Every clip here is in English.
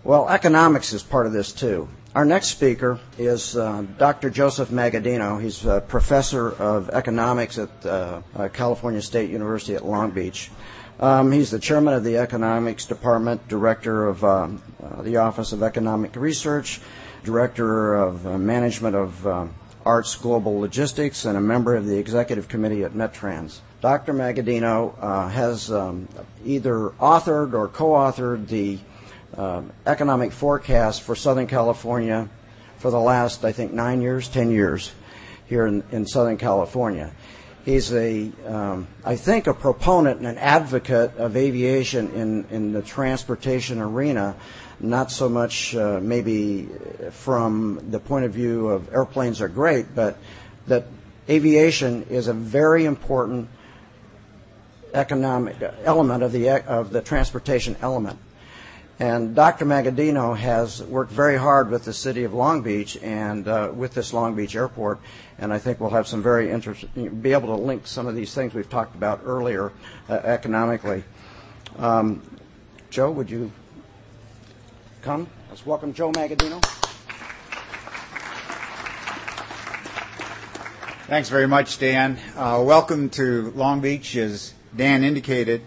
Well, economics is part of this too. Our next speaker is Dr. Joseph Magaddino. He's a professor of economics at California State University at Long Beach. He's the chairman of the economics department, director of the Office of Economic Research, director of management of Arts Global Logistics, and a member of the executive committee at Metrans. Dr. Magaddino has either authored or co-authored the economic forecast for Southern California for the last, I think, 10 years here in Southern California. He's I think, a proponent and an advocate of aviation in the transportation arena, not so much maybe from the point of view of airplanes are great, but that aviation is a very important economic element of the transportation element. And Dr. Magaddino has worked very hard with the city of Long Beach and with this Long Beach airport, and I think we'll have some very interesting, be able to link some of these things we've talked about earlier economically. Joe, would you come? Let's welcome Joe Magaddino. Thanks very much, Dan. Welcome to Long Beach, as Dan indicated.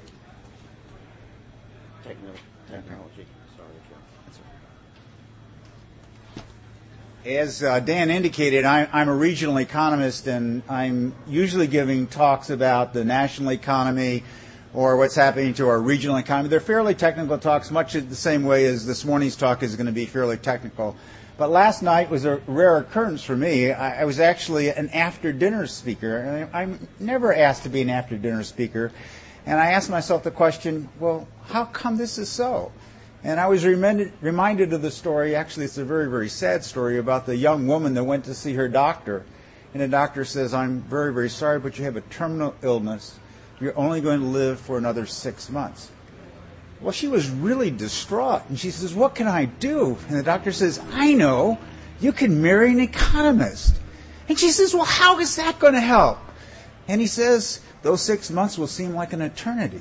As Dan indicated, I'm a regional economist, and I'm usually giving talks about the national economy or what's happening to our regional economy. They're fairly technical talks, much the same way as this morning's talk is going to be fairly technical. But last night was a rare occurrence for me. I was actually an after-dinner speaker. I'm never asked to be an after-dinner speaker. And I asked myself the question, well, how come this is so? And I was reminded of the story, actually it's a very, very sad story, about the young woman that went to see her doctor. And the doctor says, I'm very, very sorry, but you have a terminal illness. You're only going to live for another 6 months. Well, she was really distraught. And she says, what can I do? And the doctor says, I know. You can marry an economist. And she says, well, how is that going to help? And he says, those 6 months will seem like an eternity.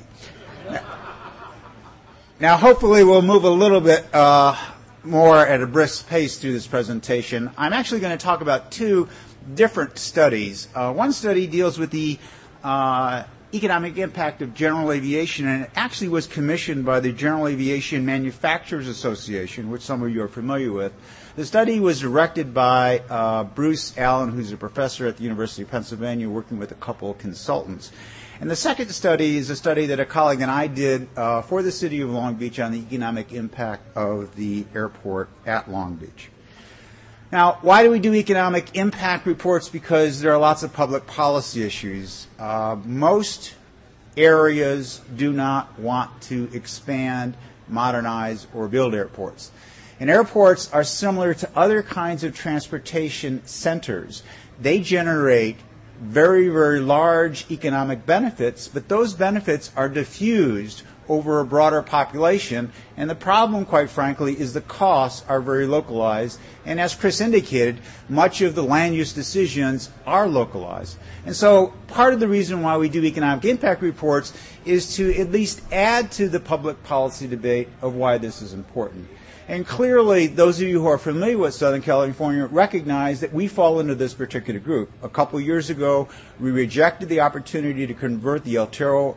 Now, hopefully we'll move a little bit more at a brisk pace through this presentation. I'm actually going to talk about two different studies. One study deals with the economic impact of general aviation, and it actually was commissioned by the General Aviation Manufacturers Association, which some of you are familiar with. The study was directed by Bruce Allen, who's a professor at the University of Pennsylvania, working with a couple of consultants. And the second study is a study that a colleague and I did for the city of Long Beach on the economic impact of the airport at Long Beach. Now, why do we do economic impact reports? Because there are lots of public policy issues. Most areas do not want to expand, modernize, or build airports. And airports are similar to other kinds of transportation centers. They generate very, very large economic benefits, but those benefits are diffused over a broader population, and the problem, quite frankly, is the costs are very localized, and as Chris indicated, much of the land use decisions are localized. And so part of the reason why we do economic impact reports is to at least add to the public policy debate of why this is important. And clearly, those of you who are familiar with Southern California recognize that we fall into this particular group. A couple years ago, we rejected the opportunity to convert the Altero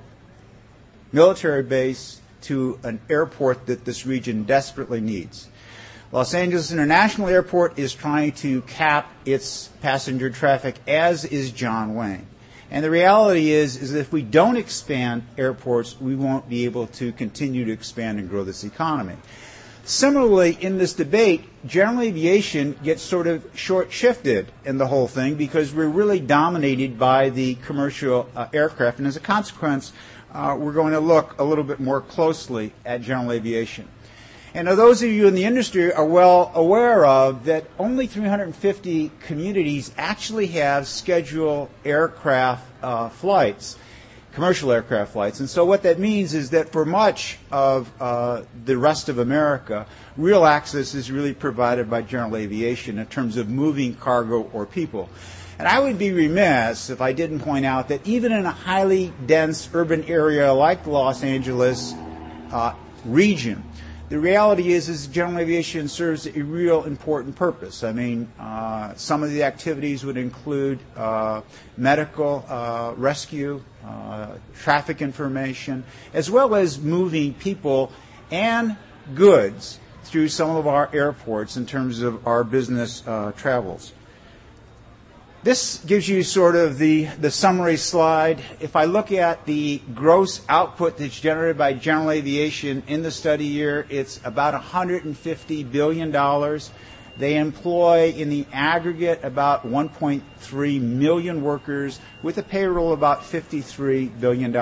military base to an airport that this region desperately needs. Los Angeles International Airport is trying to cap its passenger traffic, as is John Wayne. And the reality is that if we don't expand airports, we won't be able to continue to expand and grow this economy. Similarly, in this debate, general aviation gets sort of short-shifted in the whole thing because we're really dominated by the commercial aircraft, and as a consequence, we're going to look a little bit more closely at general aviation. And now those of you in the industry are well aware of that only 350 communities actually have scheduled aircraft flights, commercial aircraft flights. And so what that means is that for much of the rest of America, real access is really provided by general aviation in terms of moving cargo or people. And I would be remiss if I didn't point out that even in a highly dense urban area like the Los Angeles region, the reality is general aviation serves a real important purpose. I mean, some of the activities would include medical rescue, traffic information, as well as moving people and goods through some of our airports in terms of our business travels. This gives you sort of the summary slide. If I look at the gross output that's generated by general aviation in the study year, it's about $150 billion. They employ in the aggregate about 1.3 million workers with a payroll of about $53 billion.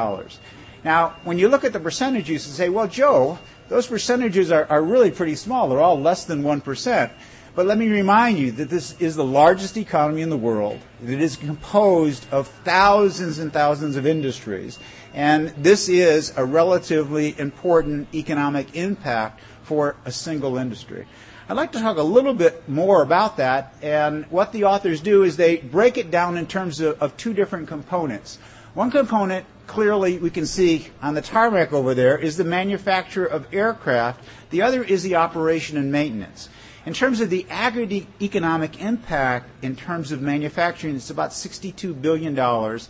Now, when you look at the percentages and say, well, Joe, those percentages are really pretty small. They're all less than 1%. But let me remind you that this is the largest economy in the world. It is composed of thousands and thousands of industries. And this is a relatively important economic impact for a single industry. I'd like to talk a little bit more about that. And what the authors do is they break it down in terms of two different components. One component, clearly we can see on the tarmac over there, is the manufacture of aircraft. The other is the operation and maintenance. In terms of the aggregate economic impact in terms of manufacturing, it's about $62 billion.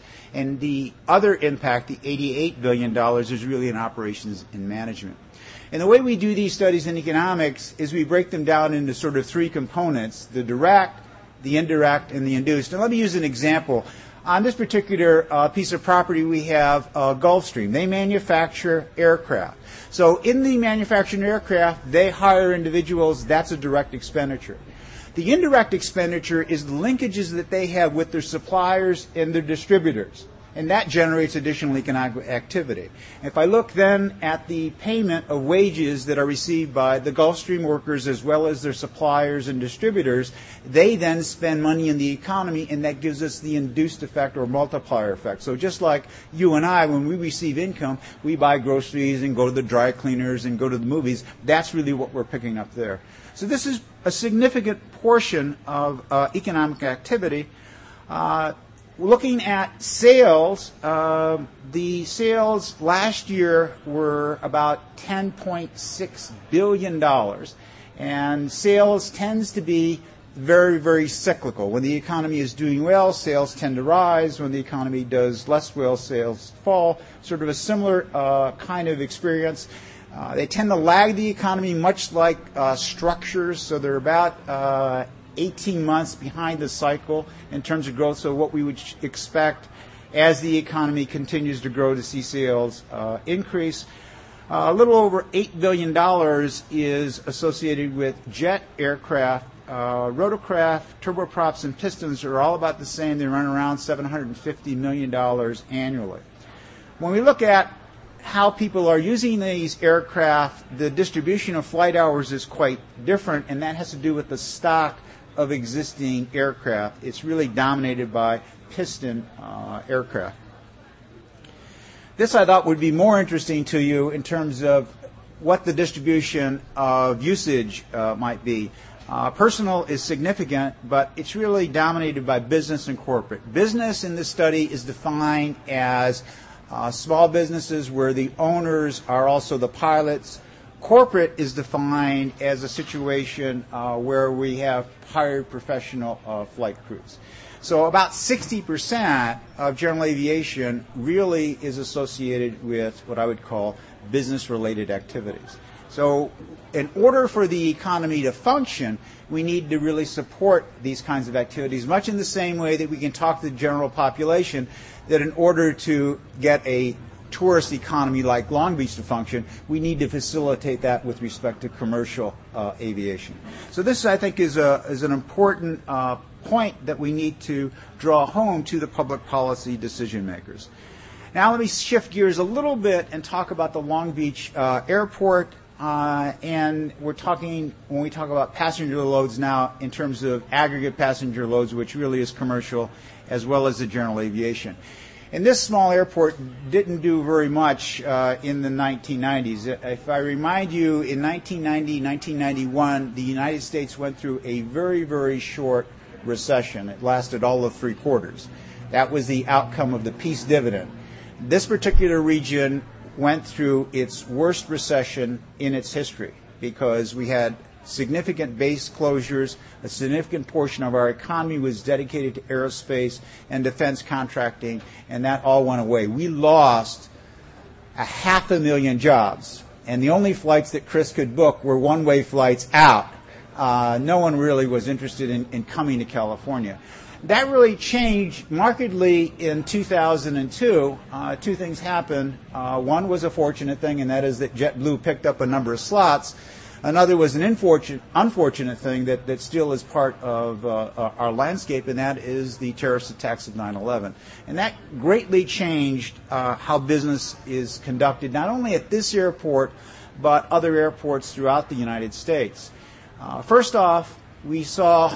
And the other impact, the $88 billion, is really in operations and management. And the way we do these studies in economics is we break them down into sort of three components: the direct, the indirect, and the induced. And let me use an example. On this particular piece of property, we have Gulfstream. They manufacture aircraft. So in the manufacturing aircraft, they hire individuals. That's a direct expenditure. The indirect expenditure is the linkages that they have with their suppliers and their distributors. And that generates additional economic activity. If I look then at the payment of wages that are received by the Gulfstream workers as well as their suppliers and distributors, they then spend money in the economy, and that gives us the induced effect or multiplier effect. So just like you and I, when we receive income, we buy groceries and go to the dry cleaners and go to the movies. That's really what we're picking up there. So this is a significant portion of economic activity. Looking at sales, the sales last year were about $10.6 billion. And sales tends to be very, very cyclical. When the economy is doing well, sales tend to rise. When the economy does less well, sales fall. Sort of a similar kind of experience. They tend to lag the economy, much like structures. So they're about 18 months behind the cycle in terms of growth. So what we would expect as the economy continues to grow to see sales increase. A little over $8 billion is associated with jet aircraft. Rotorcraft, turboprops, and pistons are all about the same. They run around $750 million annually. When we look at how people are using these aircraft, the distribution of flight hours is quite different, and that has to do with the stock of existing aircraft. It's really dominated by piston aircraft. This I thought would be more interesting to you in terms of what the distribution of usage might be. Personal is significant, but it's really dominated by business and corporate. Business in this study is defined as small businesses where the owners are also the pilots. Corporate is defined as a situation where we have hired professional flight crews. So about 60% of general aviation really is associated with what I would call business-related activities. So in order for the economy to function, we need to really support these kinds of activities, much in the same way that we can talk to the general population that in order to get a tourist economy like Long Beach to function, we need to facilitate that with respect to commercial aviation. So this, I think, is an important point that we need to draw home to the public policy decision makers. Now let me shift gears a little bit and talk about the Long Beach airport. And we're talking, when we talk about passenger loads now, in terms of aggregate passenger loads, which really is commercial, as well as the general aviation. And this small airport didn't do very much in the 1990s. If I remind you, in 1990, 1991, the United States went through a very, very short recession. It lasted all of 3 quarters. That was the outcome of the peace dividend. This particular region went through its worst recession in its history. because we had significant base closures. A significant portion of our economy was dedicated to aerospace and defense contracting, and that all went away. We lost 500,000 jobs, and the only flights that Chris could book were one-way flights out. No one really was interested in coming to California. That really changed markedly in 2002. Two things happened. One was a fortunate thing, and that is that JetBlue picked up a number of slots. Another was an unfortunate thing that still is part of our landscape, and that is the terrorist attacks of 9/11. And that greatly changed how business is conducted, not only at this airport, but other airports throughout the United States. First off, we saw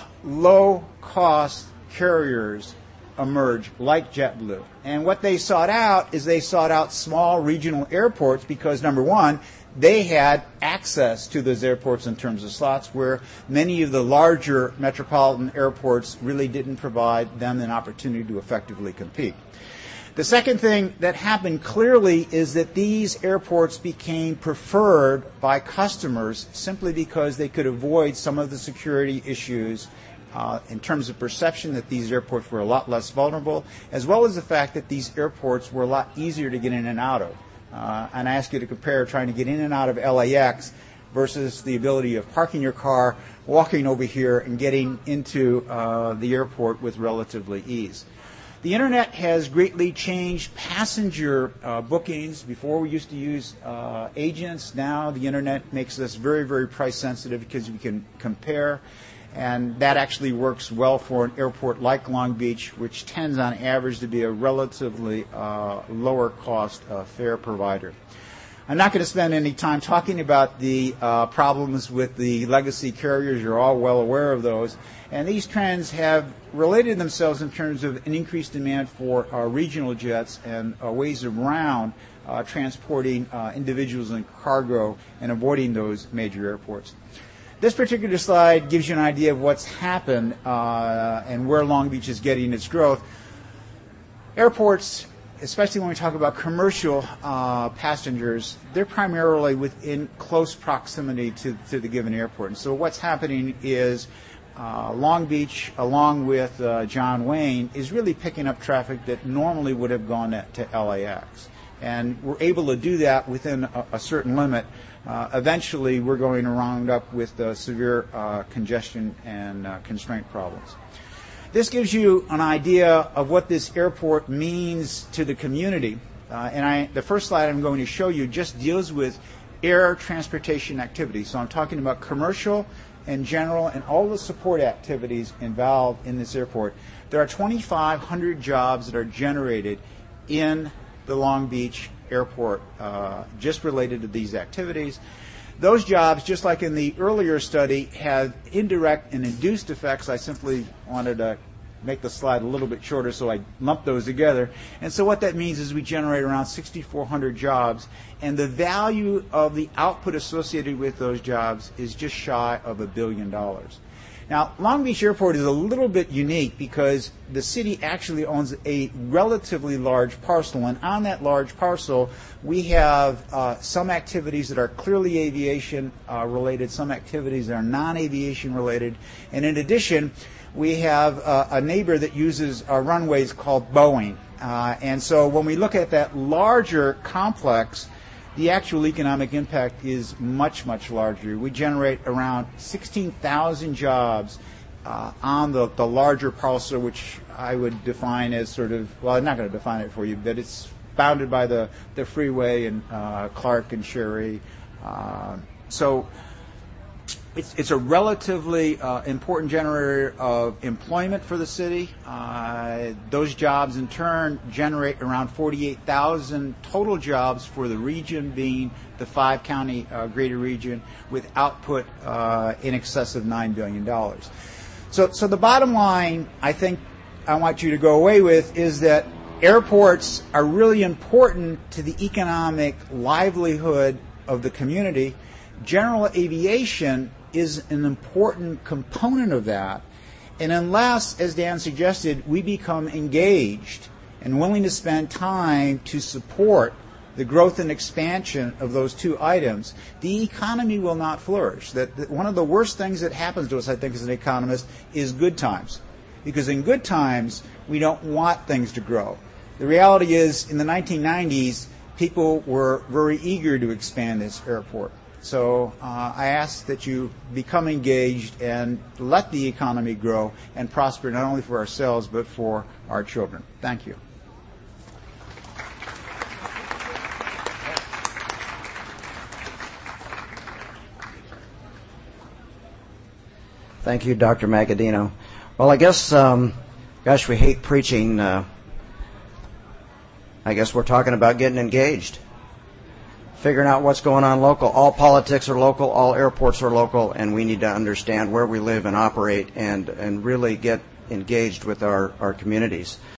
low-cost carriers emerge like JetBlue. And what they sought out is they sought out small regional airports because, number one, they had access to those airports in terms of slots, where many of the larger metropolitan airports really didn't provide them an opportunity to effectively compete. The second thing that happened clearly is that these airports became preferred by customers simply because they could avoid some of the security issues in terms of perception that these airports were a lot less vulnerable, as well as the fact that these airports were a lot easier to get in and out of. And I ask you to compare trying to get in and out of LAX versus the ability of parking your car, walking over here, and getting into the airport with relatively ease. The Internet has greatly changed passenger bookings. Before we used to use agents. Now the Internet makes us very, very price sensitive because we can compare. And that actually works well for an airport like Long Beach, which tends on average to be a relatively lower cost fare provider. I'm not going to spend any time talking about the problems with the legacy carriers. You're all well aware of those. And these trends have related themselves in terms of an increased demand for regional jets and ways around transporting individuals and cargo and avoiding those major airports. This particular slide gives you an idea of what's happened and where Long Beach is getting its growth. Airports, especially when we talk about commercial passengers, they're primarily within close proximity to the given airport. And so what's happening is Long Beach, along with John Wayne, is really picking up traffic that normally would have gone to LAX. And we're able to do that within a certain limit. Eventually, we're going to round up with severe congestion and constraint problems. This gives you an idea of what this airport means to the community. The first slide I'm going to show you just deals with air transportation activities. So I'm talking about commercial and general and all the support activities involved in this airport. There are 2,500 jobs that are generated in the Long Beach airport just related to these activities. Those jobs, just like in the earlier study, have indirect and induced effects. I simply wanted to make the slide a little bit shorter, so I lumped those together. And so what that means is we generate around 6,400 jobs, and the value of the output associated with those jobs is just shy of $1 billion. Now, Long Beach Airport is a little bit unique because the city actually owns a relatively large parcel, and on that large parcel, we have some activities that are clearly aviation related, some activities that are non-aviation related, and in addition, we have a neighbor that uses our runways called Boeing. And so when we look at that larger complex, the actual economic impact is much, much larger. We generate around 16,000 jobs on the larger parcel, which I would define as sort of, well, I'm not going to define it for you, but it's bounded by the freeway and Clark and Sherry. So it's a relatively important generator of employment for the city. Those jobs, in turn, generate around 48,000 total jobs for the region, being the 5-county greater region, with output in excess of $9 billion. So the bottom line, I think I want you to go away with, is that airports are really important to the economic livelihood of the community. General aviation is an important component of that. And unless, as Dan suggested, we become engaged and willing to spend time to support the growth and expansion of those two items, the economy will not flourish. That one of the worst things that happens to us, I think, as an economist, is good times. Because in good times, we don't want things to grow. The reality is, in the 1990s, people were very eager to expand this airport. So I ask that you become engaged and let the economy grow and prosper, not only for ourselves, but for our children. Thank you. Thank you, Dr. Magadino. Well, I guess, gosh, we hate preaching. I guess we're talking about getting engaged, figuring out what's going on local. All politics are local, all airports are local, and we need to understand where we live and operate and really get engaged with our communities.